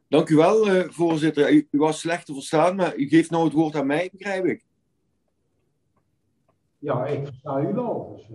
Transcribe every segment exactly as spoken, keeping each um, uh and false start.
Dank u wel, uh, voorzitter. U, u was slecht te verstaan, maar u geeft nou het woord aan mij, begrijp ik. Ja, ik versta u wel. Dus, uh...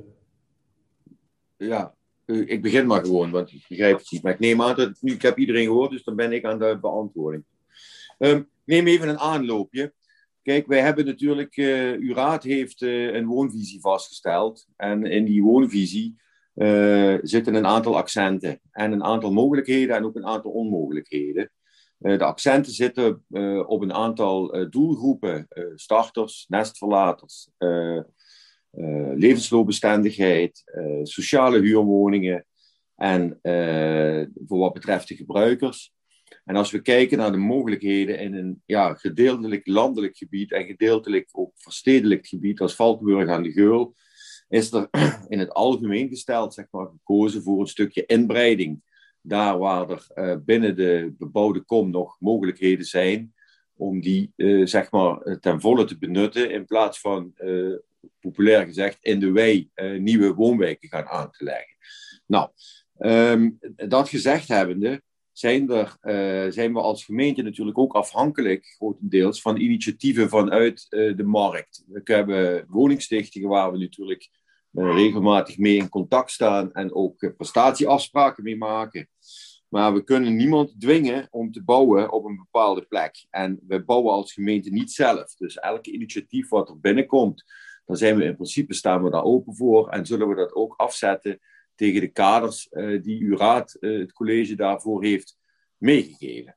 Ja, uh, ik begin maar gewoon, want ik begrijp het niet. Maar ik neem aan dat nu, ik heb iedereen gehoord, dus dan ben ik aan de beantwoording. Um, ik neem even een aanloopje. Kijk, wij hebben natuurlijk, uh, uw raad heeft uh, een woonvisie vastgesteld. En in die woonvisie uh, zitten een aantal accenten en een aantal mogelijkheden en ook een aantal onmogelijkheden. Uh, de accenten zitten uh, op een aantal uh, doelgroepen, uh, starters, nestverlaters, uh, uh, levensloopbestendigheid, uh, sociale huurwoningen en uh, voor wat betreft de gebruikers. En als we kijken naar de mogelijkheden in een ja, gedeeltelijk landelijk gebied en gedeeltelijk ook verstedelijk gebied als Valkenburg aan de Geul, is er in het algemeen gesteld zeg maar, gekozen voor een stukje inbreiding. Daar waar er uh, binnen de bebouwde kom nog mogelijkheden zijn om die uh, zeg maar, ten volle te benutten in plaats van, uh, populair gezegd, in de wei uh, nieuwe woonwijken gaan aan te leggen. Nou, um, dat gezegd hebbende, zijn, er, uh, zijn we als gemeente natuurlijk ook afhankelijk, grotendeels, van initiatieven vanuit uh, de markt. We hebben woningstichtingen waar we natuurlijk uh, regelmatig mee in contact staan en ook uh, prestatieafspraken mee maken. Maar we kunnen niemand dwingen om te bouwen op een bepaalde plek. En we bouwen als gemeente niet zelf. Dus elke initiatief wat er binnenkomt, dan zijn we in principe staan we daar open voor en zullen we dat ook afzetten tegen de kaders uh, die uw raad, uh, het college daarvoor heeft meegegeven.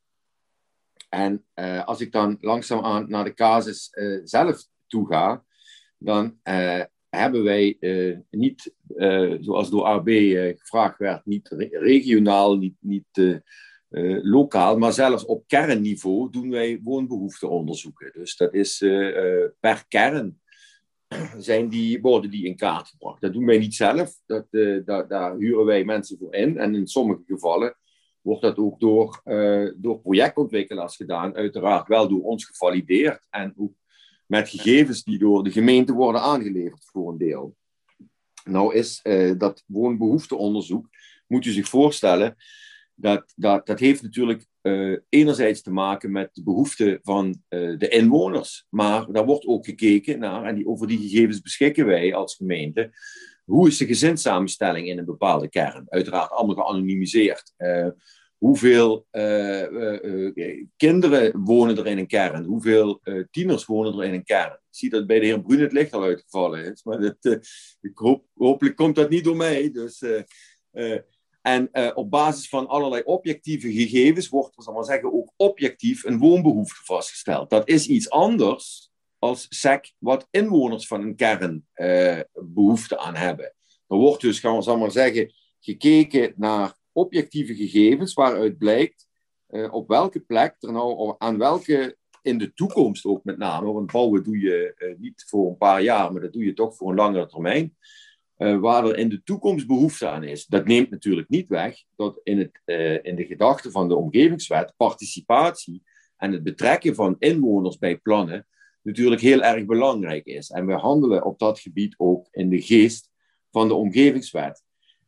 En uh, als ik dan langzaamaan naar de casus uh, zelf toe ga, dan uh, hebben wij uh, niet, uh, zoals door A B uh, gevraagd werd, niet re- regionaal, niet, niet uh, uh, lokaal, maar zelfs op kernniveau doen wij woonbehoefteonderzoeken. Dus dat is uh, uh, per kern. Zijn die, worden die in kaart gebracht. Dat doen wij niet zelf. Dat, uh, daar, daar huren wij mensen voor in. En in sommige gevallen wordt dat ook door, uh, door projectontwikkelaars gedaan. Uiteraard wel door ons gevalideerd. En ook met gegevens die door de gemeente worden aangeleverd voor een deel. Nou is uh, dat woonbehoefteonderzoek, moet u zich voorstellen, dat, dat, dat heeft natuurlijk uh, enerzijds te maken met de behoeften van uh, de inwoners. Maar daar wordt ook gekeken naar, en die, over die gegevens beschikken wij als gemeente, hoe is de gezinssamenstelling in een bepaalde kern? Uiteraard allemaal geanonimiseerd. Uh, hoeveel uh, uh, uh, kinderen wonen er in een kern? Hoeveel uh, tieners wonen er in een kern? Ik zie dat bij de heer Bruun het licht al uitgevallen is. Maar dat, uh, ik hoop, hopelijk komt dat niet door mij. Dus... Uh, uh, En uh, op basis van allerlei objectieve gegevens wordt er, zal maar zeggen, ook objectief een woonbehoefte vastgesteld. Dat is iets anders als S E C, wat inwoners van een kern uh, behoefte aan hebben. Er wordt dus, gaan we zal maar zeggen, gekeken naar objectieve gegevens waaruit blijkt uh, op welke plek er nou, aan welke in de toekomst ook met name, want bouwen doe je uh, niet voor een paar jaar, maar dat doe je toch voor een langere termijn. Uh, waar er in de toekomst behoefte aan is. Dat neemt natuurlijk niet weg dat in, het, uh, in de gedachte van de omgevingswet participatie en het betrekken van inwoners bij plannen natuurlijk heel erg belangrijk is. En we handelen op dat gebied ook in de geest van de omgevingswet.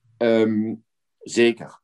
Um, zeker.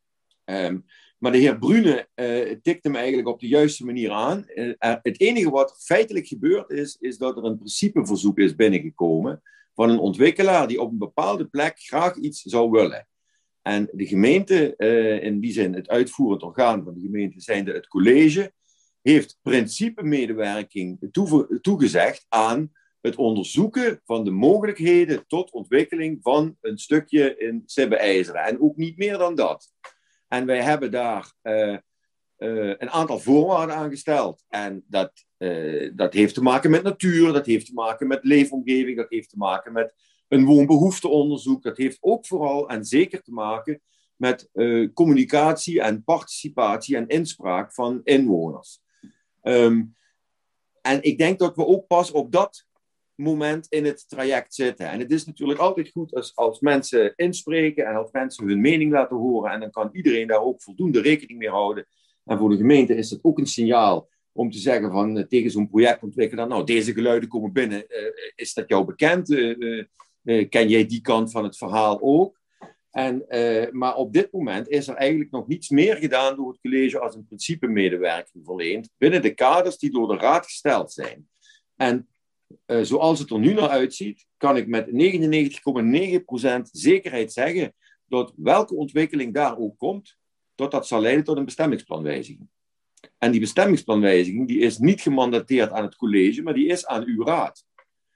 Um, maar de heer Brune uh, tikt hem eigenlijk op de juiste manier aan. Uh, uh, het enige wat feitelijk gebeurd is, is dat er een principeverzoek is binnengekomen van een ontwikkelaar die op een bepaalde plek graag iets zou willen. En de gemeente, uh, in die zin het uitvoerend orgaan van de gemeente, zijnde het college, heeft principe-medewerking toege- toegezegd aan het onderzoeken van de mogelijkheden tot ontwikkeling van een stukje in Sibbe-IJzeren. En ook niet meer dan dat. En wij hebben daar uh, uh, een aantal voorwaarden aan gesteld. En dat, uh, dat heeft te maken met natuur, dat heeft te maken met leefomgeving, dat heeft te maken met een woonbehoefteonderzoek. Dat heeft ook vooral en zeker te maken met uh, communicatie en participatie en inspraak van inwoners. Um, en ik denk dat we ook pas op dat moment in het traject zitten. En het is natuurlijk altijd goed als, als mensen inspreken en als mensen hun mening laten horen. En dan kan iedereen daar ook voldoende rekening mee houden. En voor de gemeente is het ook een signaal om te zeggen van uh, tegen zo'n projectontwikkelaar, nou, deze geluiden komen binnen. Uh, is dat jou bekend? Uh, uh, uh, ken jij die kant van het verhaal ook? En, uh, maar op dit moment is er eigenlijk nog niets meer gedaan door het college als een principe-medewerking verleend binnen de kaders die door de raad gesteld zijn. En uh, zoals het er nu naar uitziet, kan ik met negenennegentig komma negen procent zekerheid zeggen dat welke ontwikkeling daar ook komt, dat dat zal leiden tot een bestemmingsplanwijziging. En die bestemmingsplanwijziging die is niet gemandateerd aan het college, maar die is aan uw raad.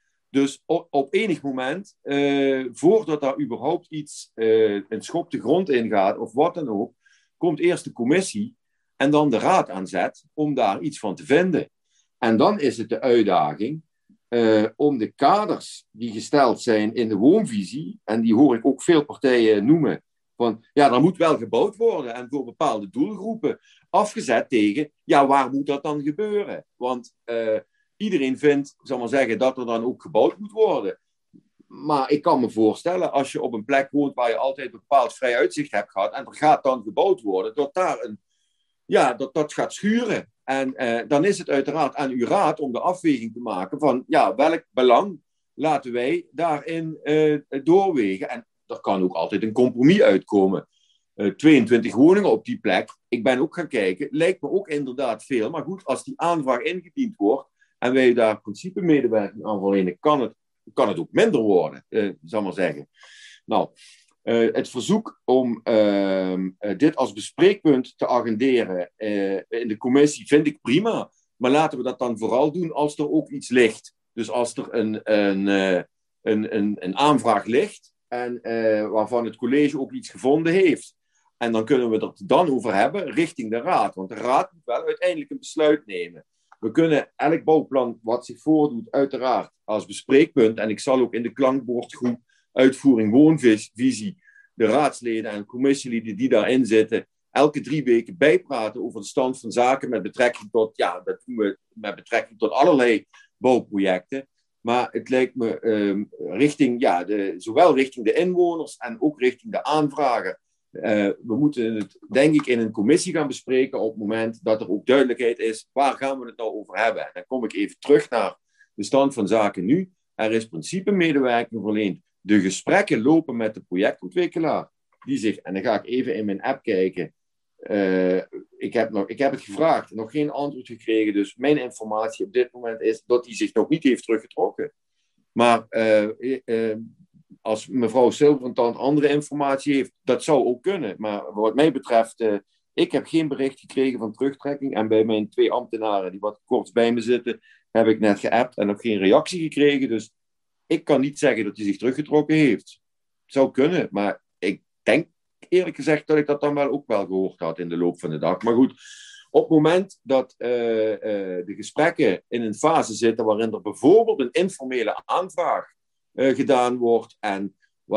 Dus op, op enig moment, uh, voordat daar überhaupt iets, uh, een schop de grond ingaat of wat dan ook, komt eerst de commissie en dan de raad aan zet om daar iets van te vinden. En dan is het de uitdaging uh, om de kaders die gesteld zijn in de woonvisie, en die hoor ik ook veel partijen noemen, van ja, er moet wel gebouwd worden en voor bepaalde doelgroepen, afgezet tegen, ja, waar moet dat dan gebeuren? Want uh, iedereen vindt, zal maar zeggen, dat er dan ook gebouwd moet worden. Maar ik kan me voorstellen, als je op een plek woont waar je altijd een bepaald vrij uitzicht hebt gehad en er gaat dan gebouwd worden, dat daar een, ja, dat, dat gaat schuren. En uh, dan is het uiteraard aan uw raad om de afweging te maken van, ja, welk belang laten wij daarin uh, doorwegen? En er kan ook altijd een compromis uitkomen. Uh, tweeëntwintig woningen op die plek. Ik ben ook gaan kijken, lijkt me ook inderdaad veel. Maar goed, als die aanvraag ingediend wordt en wij daar principe-medewerking aan verlenen, kan het, kan het ook minder worden, uh, zal maar zeggen. Nou, uh, het verzoek om uh, uh, dit als bespreekpunt te agenderen uh, in de commissie vind ik prima. Maar laten we dat dan vooral doen als er ook iets ligt. Dus als er een, een, uh, een, een, een aanvraag ligt en uh, waarvan het college ook iets gevonden heeft. En dan kunnen we het er dan over hebben richting de raad. Want de raad moet wel uiteindelijk een besluit nemen. We kunnen elk bouwplan wat zich voordoet uiteraard als bespreekpunt. En ik zal ook in de klankbordgroep uitvoering woonvisie de raadsleden en commissieleden die daarin zitten elke drie weken bijpraten over de stand van zaken met betrekking tot, ja, dat doen we met betrekking tot allerlei bouwprojecten. Maar het lijkt me um, richting, ja, de, zowel richting de inwoners en ook richting de aanvrager. Uh, we moeten het, denk ik, in een commissie gaan bespreken op het moment dat er ook duidelijkheid is, waar gaan we het nou over hebben? En dan kom ik even terug naar de stand van zaken nu. Er is principe-medewerking verleend. De gesprekken lopen met de projectontwikkelaar. Die zich, en dan ga ik even in mijn app kijken. Uh, ik, heb nog, ik heb het gevraagd, nog geen antwoord gekregen. Dus mijn informatie op dit moment is dat hij zich nog niet heeft teruggetrokken. Maar uh, uh, als mevrouw Silvertand andere informatie heeft, dat zou ook kunnen. Maar wat mij betreft, uh, ik heb geen bericht gekregen van terugtrekking. En bij mijn twee ambtenaren die wat kort bij me zitten, heb ik net geappt en nog geen reactie gekregen. Dus ik kan niet zeggen dat hij zich teruggetrokken heeft. Het zou kunnen, maar ik denk eerlijk gezegd dat ik dat dan wel ook wel gehoord had in de loop van de dag. Maar goed, op het moment dat uh, uh, de gesprekken in een fase zitten waarin er bijvoorbeeld een informele aanvraag uh, gedaan wordt en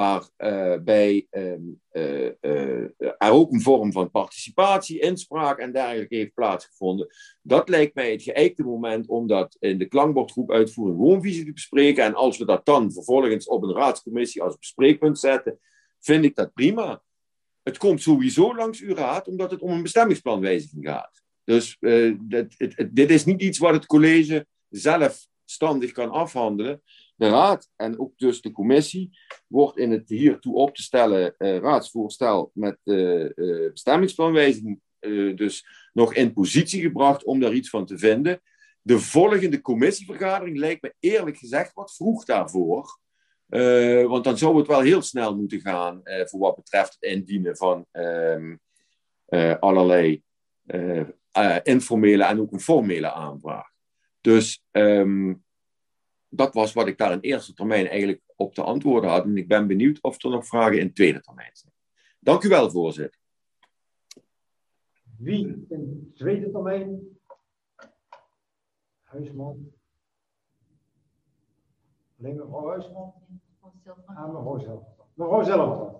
waarbij uh, um, uh, uh, er ook een vorm van participatie, inspraak en dergelijke heeft plaatsgevonden. Dat lijkt mij het geëikte moment om dat in de klankbordgroep uitvoering woonvisie te bespreken. En als we dat dan vervolgens op een raadscommissie als bespreekpunt zetten, vind ik dat prima. Het komt sowieso langs uw raad, omdat het om een bestemmingsplanwijziging gaat. Dus uh, dit, het, het, dit is niet iets wat het college zelfstandig kan afhandelen. De raad en ook dus de commissie wordt in het hiertoe op te stellen uh, raadsvoorstel met uh, uh, bestemmingsplanwijziging uh, dus nog in positie gebracht om daar iets van te vinden. De volgende commissievergadering lijkt me eerlijk gezegd wat vroeg daarvoor. Uh, want dan zou het wel heel snel moeten gaan uh, voor wat betreft het indienen van uh, uh, allerlei uh, uh, informele en ook een formele aanvraag. Dus um, dat was wat ik daar in eerste termijn eigenlijk op te antwoorden had. En ik ben benieuwd of er nog vragen in tweede termijn zijn. Dank u wel, voorzitter. Wie in tweede termijn? Huisman. Alleen mevrouw Huisman? Ah, mevrouw zelf. Mevrouw zelf.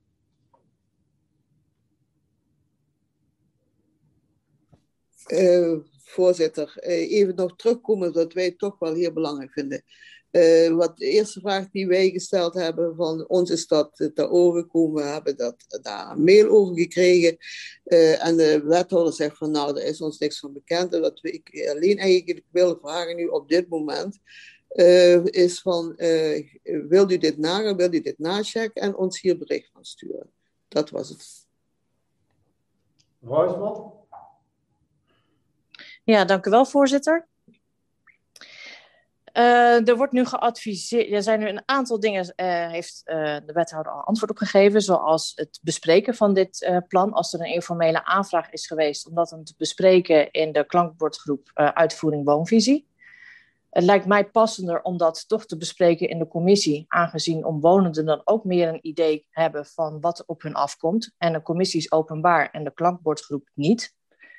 Uh, voorzitter, uh, even nog terugkomen dat wij het toch wel heel belangrijk vinden. Uh, wat de eerste vraag die wij gesteld hebben, van ons is dat ter oren gekomen, we hebben dat, daar een mail over gekregen. Uh, en de wethouder zegt van nou, daar is ons niks van bekend. En dat we, ik alleen eigenlijk wil vragen nu op dit moment, Uh, is van, uh, wil u dit nagaan, wil u dit nachecken en ons hier bericht van sturen. Dat was het. Roosman? Ja, dank u wel, voorzitter. Uh, er wordt nu geadviseerd, er zijn nu een aantal dingen, uh, heeft uh, de wethouder al antwoord op gegeven, zoals het bespreken van dit uh, plan, als er een informele aanvraag is geweest, om dat dan te bespreken in de klankbordgroep uh, uitvoering woonvisie. Het lijkt mij passender om dat toch te bespreken in de commissie, aangezien omwonenden dan ook meer een idee hebben van wat er op hun afkomt. En de commissie is openbaar en de klankbordgroep niet.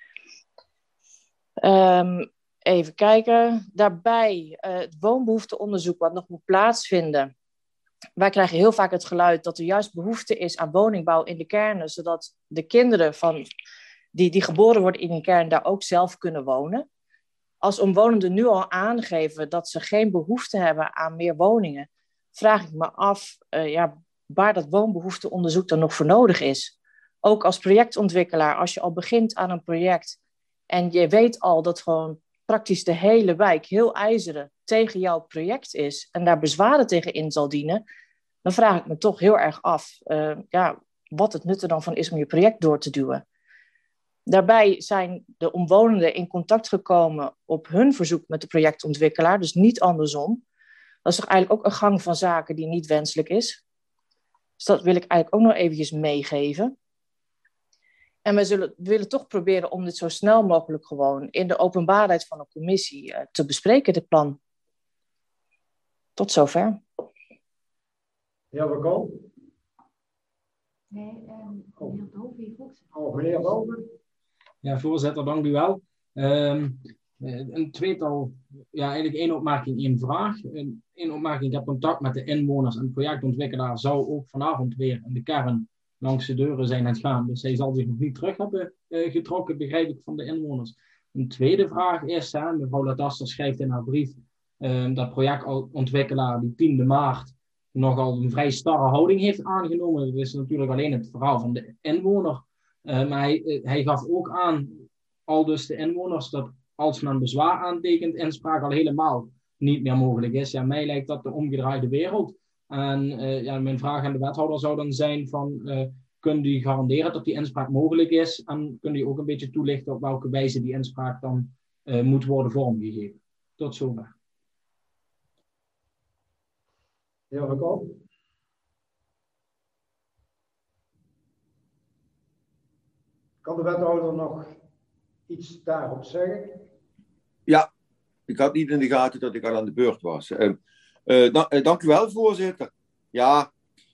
Um, even kijken. Daarbij uh, het woonbehoefteonderzoek wat nog moet plaatsvinden. Wij krijgen heel vaak het geluid dat er juist behoefte is aan woningbouw in de kernen, zodat de kinderen van die, die geboren worden in een kern daar ook zelf kunnen wonen. Als omwonenden nu al aangeven dat ze geen behoefte hebben aan meer woningen, vraag ik me af uh, ja, waar dat woonbehoefteonderzoek dan nog voor nodig is. Ook als projectontwikkelaar, als je al begint aan een project en je weet al dat gewoon praktisch de hele wijk heel ijzeren tegen jouw project is en daar bezwaren tegen in zal dienen, dan vraag ik me toch heel erg af uh, ja, wat het nut er dan van is om je project door te duwen. Daarbij zijn de omwonenden in contact gekomen op hun verzoek met de projectontwikkelaar, dus niet andersom. Dat is toch eigenlijk ook een gang van zaken die niet wenselijk is. Dus dat wil ik eigenlijk ook nog eventjes meegeven. En we zullen, willen toch proberen om dit zo snel mogelijk gewoon in de openbaarheid van de commissie uh, te bespreken, dit plan. Tot zover. Ja, we komen. Nee, um, meneer Dover vroeg zich. Oh, meneer Dover. Ja, voorzitter, dank u wel. Um, een tweetal, ja, eigenlijk één opmerking, één vraag. Eén opmerking, ik heb contact met de inwoners en de projectontwikkelaar zou ook vanavond weer in de kern langs de deuren zijn aan het gaan. Dus hij zal zich nog niet terug hebben uh, getrokken, begrijp ik, van de inwoners. Een tweede vraag is, hè, mevrouw Lataster schrijft in haar brief uh, dat projectontwikkelaar die tiende maart nogal een vrij starre houding heeft aangenomen. Dat is natuurlijk alleen het verhaal van de inwoner. Uh, maar hij, uh, hij gaf ook aan, al dus de inwoners, dat als men bezwaar aantekent, inspraak al helemaal niet meer mogelijk is. Ja, mij lijkt dat de omgedraaide wereld. En uh, ja, mijn vraag aan de wethouder zou dan zijn van, uh, kunt u garanderen dat die inspraak mogelijk is? En kunt u ook een beetje toelichten op welke wijze die inspraak dan uh, moet worden vormgegeven? Tot zover. Ja, we komen. Kan de wethouder nog iets daarop zeggen? Ja, ik had niet in de gaten dat ik al aan de beurt was. Uh, uh, da- uh, dank u wel, voorzitter. Ja,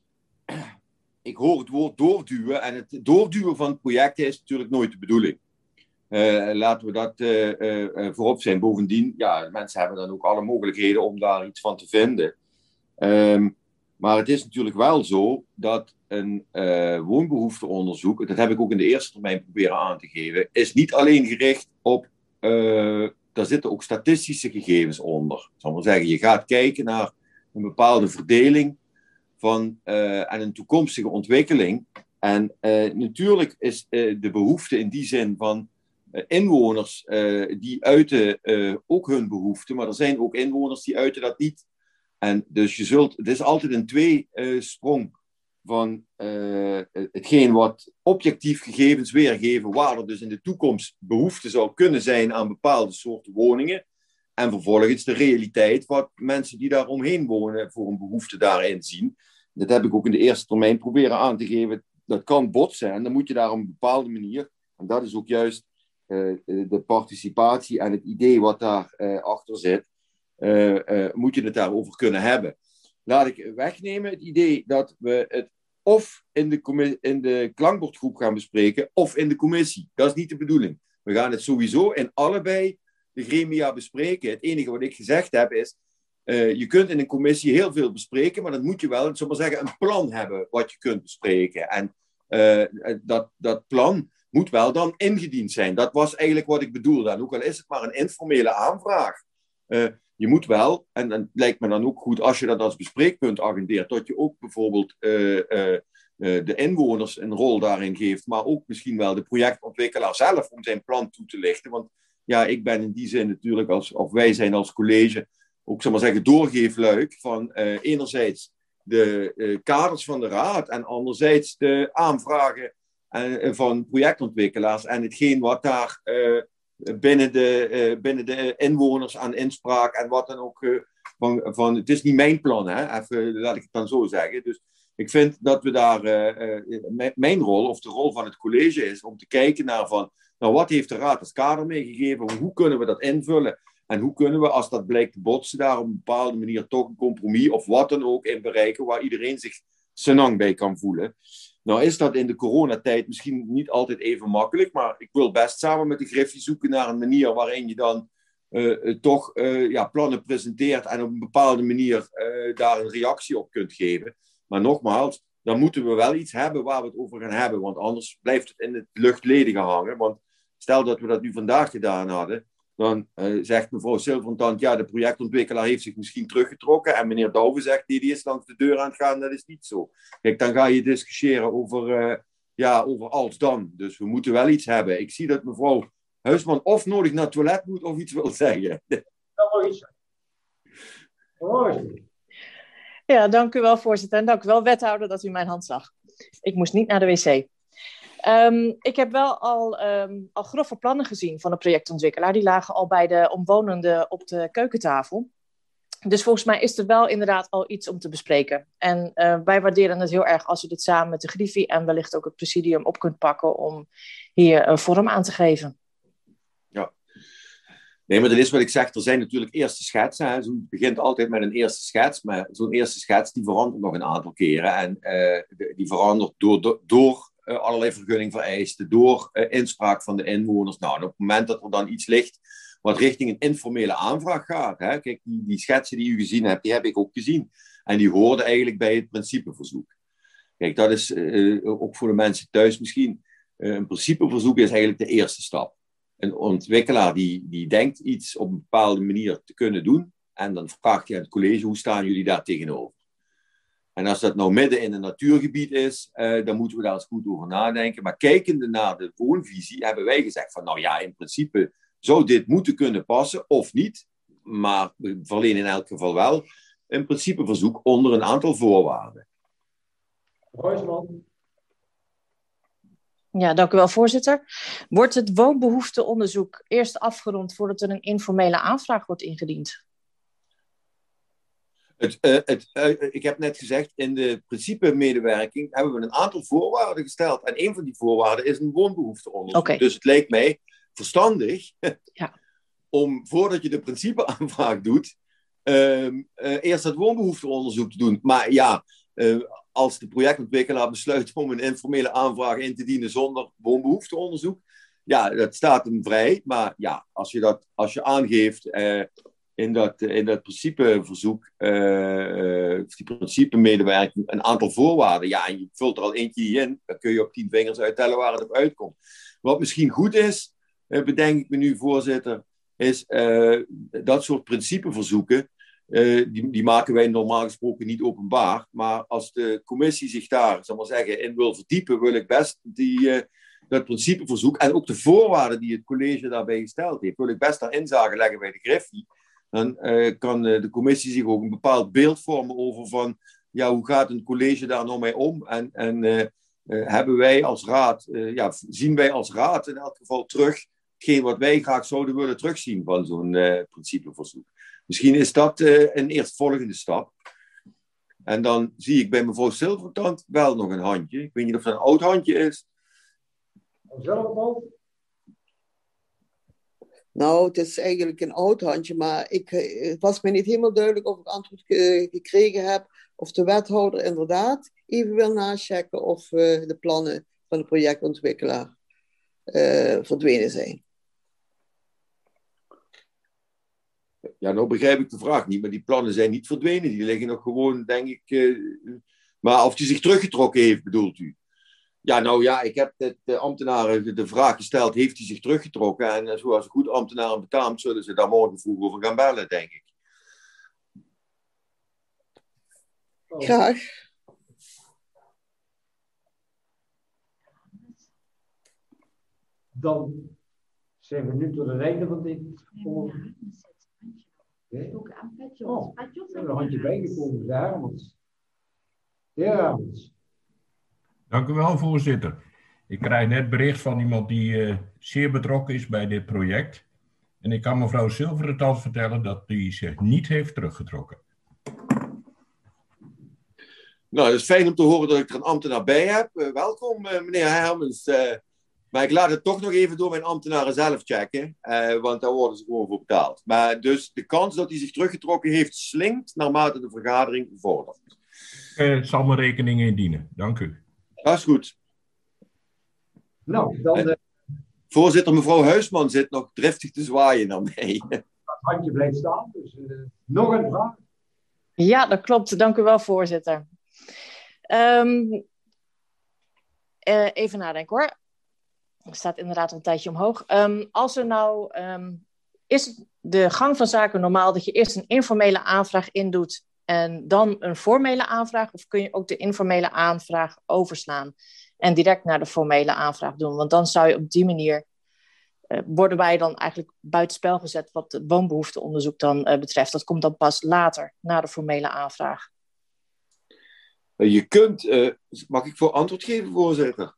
ik hoor het woord doorduwen. En het doorduwen van projecten is natuurlijk nooit de bedoeling. Uh, laten we dat uh, uh, voorop zijn. Bovendien, ja, mensen hebben dan ook alle mogelijkheden om daar iets van te vinden. Um, maar het is natuurlijk wel zo dat een uh, woonbehoefteonderzoek, dat heb ik ook in de eerste termijn proberen aan te geven, is niet alleen gericht op, uh, daar zitten ook statistische gegevens onder. Ik zal maar zeggen, je gaat kijken naar een bepaalde verdeling van, uh, en een toekomstige ontwikkeling. En uh, natuurlijk is uh, de behoefte in die zin van uh, inwoners, uh, die uiten uh, ook hun behoefte, maar er zijn ook inwoners die uiten dat niet. En dus je zult, het is altijd een tweesprong van uh, hetgeen wat objectief gegevens weergeven, waar er dus in de toekomst behoefte zou kunnen zijn aan bepaalde soorten woningen. En vervolgens de realiteit wat mensen die daar omheen wonen voor een behoefte daarin zien. Dat heb ik ook in de eerste termijn proberen aan te geven. Dat kan botsen en dan moet je daar op een bepaalde manier, en dat is ook juist uh, de participatie en het idee wat daar uh, achter zit, Uh, uh, moet je het daarover kunnen hebben. Laat ik wegnemen het idee dat we het of in de, commi- in de klankbordgroep gaan bespreken, of in de commissie. Dat is niet de bedoeling. We gaan het sowieso in allebei de gremia bespreken. Het enige wat ik gezegd heb is, uh, je kunt in een commissie heel veel bespreken, maar dan moet je wel, zullen we zeggen, een plan hebben wat je kunt bespreken. En uh, dat, dat plan moet wel dan ingediend zijn. Dat was eigenlijk wat ik bedoelde. En ook al is het maar een informele aanvraag. Uh, Je moet wel, en het lijkt me dan ook goed als je dat als bespreekpunt agendeert, dat je ook bijvoorbeeld uh, uh, uh, de inwoners een rol daarin geeft, maar ook misschien wel de projectontwikkelaar zelf om zijn plan toe te lichten. Want ja, ik ben in die zin natuurlijk, als, of wij zijn als college, ook zal maar zeggen, doorgeefluik van uh, enerzijds de uh, kaders van de raad en anderzijds de aanvragen uh, van projectontwikkelaars en hetgeen wat daar uh, binnen, de, uh, binnen de inwoners aan inspraak en wat dan ook uh, van, van, het is niet mijn plan, hè? Even, laat ik het dan zo zeggen. Dus ik vind dat we daar, uh, uh, mijn rol of de rol van het college is om te kijken naar van, nou wat heeft de raad als kader meegegeven, hoe kunnen we dat invullen en hoe kunnen we, als dat blijkt te botsen, daar op een bepaalde manier toch een compromis of wat dan ook in bereiken waar iedereen zich senang bij kan voelen. Nou is dat in de coronatijd misschien niet altijd even makkelijk, maar ik wil best samen met de Griffie zoeken naar een manier waarin je dan uh, uh, toch uh, ja, plannen presenteert en op een bepaalde manier uh, daar een reactie op kunt geven. Maar nogmaals, dan moeten we wel iets hebben waar we het over gaan hebben, want anders blijft het in het luchtledige hangen. Want stel dat we dat nu vandaag gedaan hadden, dan uh, zegt mevrouw Silvertand, ja, de projectontwikkelaar heeft zich misschien teruggetrokken en meneer Douwe zegt, die, die is langs de deur aan het gaan, dat is niet zo. Kijk, dan ga je discussiëren over, uh, ja, over als dan. Dus we moeten wel iets hebben. Ik zie dat mevrouw Huisman of nodig naar het toilet moet of iets wil zeggen. Ja, dank u wel, voorzitter. En dank u wel, wethouder, dat u mijn hand zag. Ik moest niet naar de wc. Um, ik heb wel al, um, al grove plannen gezien van de projectontwikkelaar. Die lagen al bij de omwonenden op de keukentafel. Dus volgens mij is er wel inderdaad al iets om te bespreken. En uh, wij waarderen het heel erg als u dit samen met de Griffie en wellicht ook het presidium op kunt pakken om hier uh, vorm aan te geven. Ja. Nee, maar dat is wat ik zeg. Er zijn natuurlijk eerste schetsen. Hè. Zo begint altijd met een eerste schets. Maar zo'n eerste schets die verandert nog een aantal keren. En uh, die verandert door... door, door Uh, allerlei vergunningvereisten, door uh, inspraak van de inwoners. Nou, en op het moment dat er dan iets ligt wat richting een informele aanvraag gaat, hè, kijk, die, die schetsen die u gezien hebt, die heb ik ook gezien. En die hoorden eigenlijk bij het principeverzoek. Kijk, dat is uh, ook voor de mensen thuis misschien, uh, een principeverzoek is eigenlijk de eerste stap. Een ontwikkelaar die, die denkt iets op een bepaalde manier te kunnen doen, en dan vraagt hij aan het college, hoe staan jullie daar tegenover? En als dat nou midden in een natuurgebied is, uh, dan moeten we daar eens goed over nadenken. Maar kijkende naar de woonvisie hebben wij gezegd van, nou ja, in principe zou dit moeten kunnen passen of niet. Maar we verlenen in elk geval wel een principeverzoek onder een aantal voorwaarden. Roosman. Ja, dank u wel, voorzitter. Wordt het woonbehoefteonderzoek eerst afgerond voordat er een informele aanvraag wordt ingediend? Het, uh, het, uh, ik heb net gezegd, in de principe-medewerking hebben we een aantal voorwaarden gesteld. En een van die voorwaarden is een woonbehoefteonderzoek. Okay. Dus het leek mij verstandig ja. om, voordat je de principe-aanvraag doet, uh, uh, eerst het woonbehoefteonderzoek te doen. Maar ja, uh, als de projectontwikkelaar besluit om een informele aanvraag in te dienen zonder woonbehoefteonderzoek, ja, dat staat hem vrij. Maar ja, als je, dat, als je aangeeft... Uh, in dat, in dat principeverzoek, uh, die principe-medewerking, een aantal voorwaarden. Ja, en je vult er al eentje in, dan kun je op tien vingers uittellen waar het op uitkomt. Wat misschien goed is, uh, bedenk ik me nu, voorzitter, is uh, dat soort principeverzoeken, uh, die, die maken wij normaal gesproken niet openbaar. Maar als de commissie zich daar, zal maar zeggen, in wil verdiepen, wil ik best die... Uh, dat principeverzoek en ook de voorwaarden die het college daarbij gesteld heeft, wil ik best daar inzage leggen bij de Griffie. Dan uh, kan uh, de commissie zich ook een bepaald beeld vormen over van, ja, hoe gaat een college daar nou mee om? En, en uh, uh, hebben wij als raad, uh, ja, zien wij als raad in elk geval terug hetgeen wat wij graag zouden willen terugzien van zo'n uh, principeverzoek. Misschien is dat uh, een eerstvolgende stap. En dan zie ik bij mevrouw Silvertand wel nog een handje. Ik weet niet of dat een oud handje is. Nou, het is eigenlijk een oud handje, maar ik, het was me niet helemaal duidelijk of ik antwoord gekregen heb of de wethouder inderdaad even wil nachecken of uh, de plannen van de projectontwikkelaar uh, verdwenen zijn. Ja, nou begrijp ik de vraag niet, maar die plannen zijn niet verdwenen. Die liggen nog gewoon, denk ik... Uh, maar of die zich teruggetrokken heeft, bedoelt u? Ja, nou ja, ik heb de, de ambtenaren de vraag gesteld, heeft hij zich teruggetrokken? En uh, zoals een goed ambtenaren betaamt, zullen ze daar morgen vroeg over gaan bellen, denk ik. Graag. Dan zijn we nu tot het einde van dit. Nee? Ook aan Petjos. Oh, Petjos er is een handje bijgekomen, de Hermans. De heer Hermans. Dank u wel, voorzitter. Ik krijg net bericht van iemand die uh, zeer betrokken is bij dit project. En ik kan mevrouw Silvertand vertellen dat die zich niet heeft teruggetrokken. Nou, het is fijn om te horen dat ik er een ambtenaar bij heb. Uh, welkom, uh, meneer Hermans. Uh, maar ik laat het toch nog even door mijn ambtenaren zelf checken. Uh, want daar worden ze gewoon voor betaald. Maar dus de kans dat hij zich teruggetrokken heeft slinkt naarmate de vergadering vordert. Ik uh, zal mijn rekening indienen. Dank u. Dat is goed. Nou, dan... Uh, Voorzitter, mevrouw Huisman zit nog driftig te zwaaien naar mij. Het handje blijft staan, dus uh, nog een vraag. Ja, dat klopt. Dank u wel, voorzitter. Um, uh, even nadenken hoor. Er staat inderdaad een tijdje omhoog. Um, als er nou... Um, is de gang van zaken normaal dat je eerst een informele aanvraag indoet en dan een formele aanvraag? Of kun je ook de informele aanvraag overslaan en direct naar de formele aanvraag doen? Want dan zou je op die manier... Uh, worden wij dan eigenlijk buitenspel gezet wat het woonbehoefteonderzoek dan uh, betreft. Dat komt dan pas later, na de formele aanvraag. Je kunt... Uh, mag ik voor antwoord geven, voorzitter?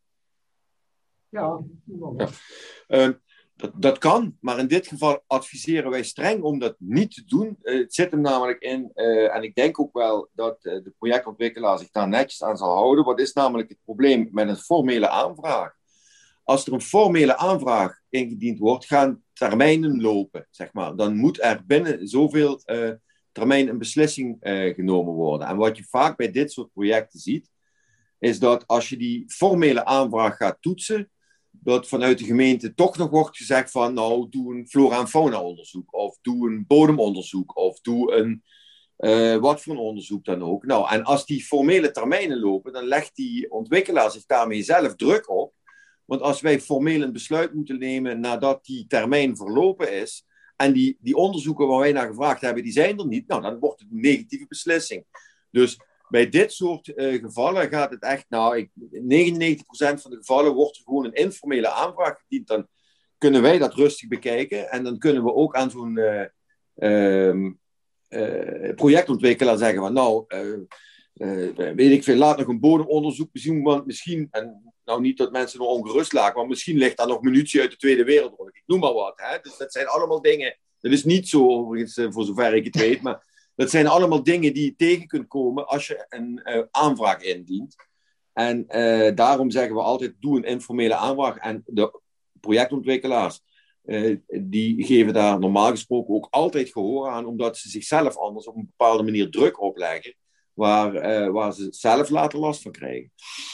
Ja. ja. Uh, dat, dat kan, maar in dit geval adviseren wij streng om dat niet te doen. Uh, het zit hem namelijk in, uh, en ik denk ook wel dat uh, de projectontwikkelaar zich daar netjes aan zal houden. Wat is namelijk het probleem met een formele aanvraag? Als er een formele aanvraag ingediend wordt, gaan termijnen lopen, zeg maar. Dan moet er binnen zoveel uh, termijn een beslissing uh, genomen worden. En wat je vaak bij dit soort projecten ziet, is dat als je die formele aanvraag gaat toetsen, dat vanuit de gemeente toch nog wordt gezegd van, nou, doe een flora- en fauna-onderzoek, of doe een bodemonderzoek, of doe een, uh, wat voor een onderzoek dan ook. Nou, en als die formele termijnen lopen, dan legt die ontwikkelaar zich daarmee zelf druk op. Want als wij formeel een besluit moeten nemen nadat die termijn verlopen is, en die, die onderzoeken waar wij naar gevraagd hebben, die zijn er niet, nou, dan wordt het een negatieve beslissing. Dus bij dit soort uh, gevallen gaat het echt, nou, ik, negenennegentig procent van de gevallen wordt er gewoon een informele aanvraag gediend. Dan kunnen wij dat rustig bekijken en dan kunnen we ook aan zo'n uh, uh, uh, projectontwikkelaar zeggen van, nou, uh, uh, weet ik veel, laat nog een bodemonderzoek zien, want misschien, en nou niet dat mensen nog ongerust lagen, maar misschien ligt daar nog munitie uit de Tweede Wereldoorlog. Ik noem maar wat. Hè? Dus dat zijn allemaal dingen, dat is niet zo overigens, voor zover ik het weet, maar dat zijn allemaal dingen die je tegen kunt komen als je een uh, aanvraag indient. En uh, daarom zeggen we altijd, doe een informele aanvraag. En de projectontwikkelaars, uh, die geven daar normaal gesproken ook altijd gehoor aan, omdat ze zichzelf anders op een bepaalde manier druk opleggen, waar, uh, waar ze zelf later last van krijgen.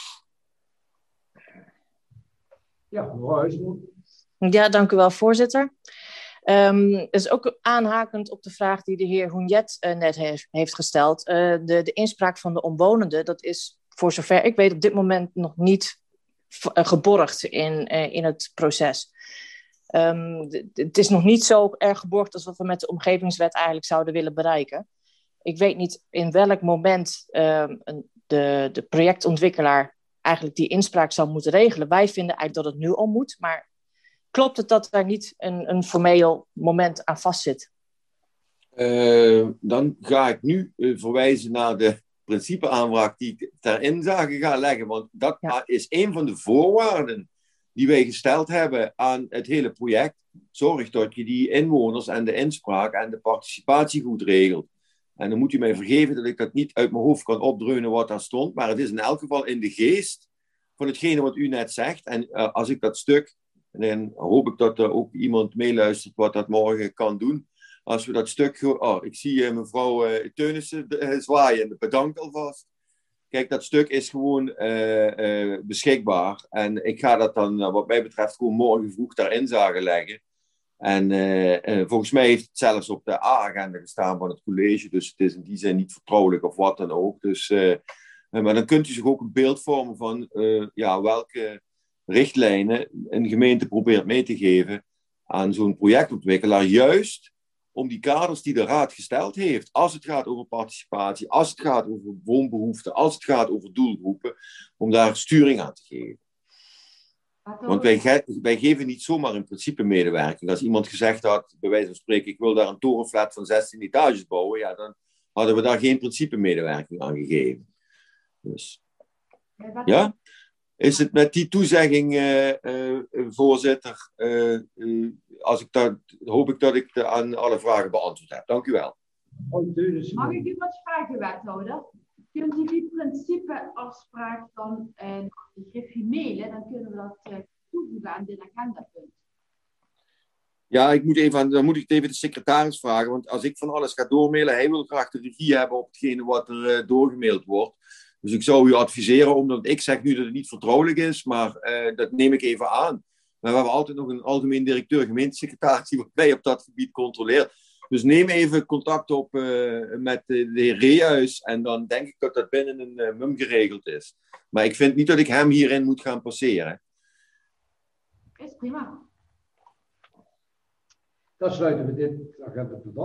Ja, mevrouw Huisman. Ja, dank u wel, voorzitter. Um, dus ook aanhakend op de vraag die de heer Hoenjet uh, net heeft, heeft gesteld. Uh, de, de inspraak van de omwonenden, dat is voor zover ik weet op dit moment nog niet v- uh, geborgd in, uh, in het proces. Um, d- d- het is nog niet zo erg geborgd als wat we met de omgevingswet eigenlijk zouden willen bereiken. Ik weet niet in welk moment uh, de, de projectontwikkelaar eigenlijk die inspraak zou moeten regelen. Wij vinden eigenlijk dat het nu al moet, maar klopt het dat daar niet een, een formeel moment aan vastzit? Uh, dan ga ik nu uh, verwijzen naar de principeaanvraag die ik ter inzage ga leggen. Want dat ja. is een van de voorwaarden die wij gesteld hebben aan het hele project. Zorg dat je die inwoners en de inspraak en de participatie goed regelt. En dan moet u mij vergeven dat ik dat niet uit mijn hoofd kan opdreunen wat daar stond. Maar het is in elk geval in de geest van hetgene wat u net zegt. En uh, als ik dat stuk, en dan hoop ik dat er ook iemand meeluistert wat dat morgen kan doen. Als we dat stuk... Oh, ik zie uh, mevrouw uh, Teunissen uh, zwaaien. Bedankt alvast. Kijk, dat stuk is gewoon uh, uh, beschikbaar. En ik ga dat dan, uh, wat mij betreft, gewoon morgen vroeg daar inzage leggen. En uh, uh, volgens mij heeft het zelfs op de A-agenda gestaan van het college. Dus het is in die zin niet vertrouwelijk of wat dan ook. Dus, uh, uh, maar dan kunt u zich ook een beeld vormen van uh, ja, welke richtlijnen een gemeente probeert mee te geven aan zo'n projectontwikkelaar. Juist om die kaders die de raad gesteld heeft. Als het gaat over participatie, als het gaat over woonbehoeften, als het gaat over doelgroepen. Om daar sturing aan te geven. Want wij, ge wij geven niet zomaar in principe medewerking. Als iemand gezegd had, bij wijze van spreken, ik wil daar een torenflat van zestien etages bouwen, ja, dan hadden we daar geen principe medewerking aan gegeven. Dus, ja? Is het met die toezegging, uh, uh, voorzitter, uh, uh, als ik dat, hoop ik dat ik de, aan alle vragen beantwoord heb. Dank u wel. Mag ik u wat vragen, wethouder? Kunt u die principeafspraak dan uh, een griffie mailen? Dan kunnen we dat uh, toevoegen aan dit agendapunt. Ja, ik moet even aan, dan moet ik even de secretaris vragen. Want als ik van alles ga doormailen, hij wil graag de regie hebben op hetgene wat er uh, doorgemaild wordt. Dus ik zou u adviseren, omdat ik zeg nu dat het niet vertrouwelijk is, maar uh, dat neem ik even aan. Maar we hebben altijd nog een algemeen directeur gemeentesecretaris die mij op dat gebied controleert. Dus neem even contact op uh, met uh, de heer Rehuis en dan denk ik dat dat binnen een uh, mum geregeld is. Maar ik vind niet dat ik hem hierin moet gaan passeren. Is prima. Dan sluiten we dit agenda.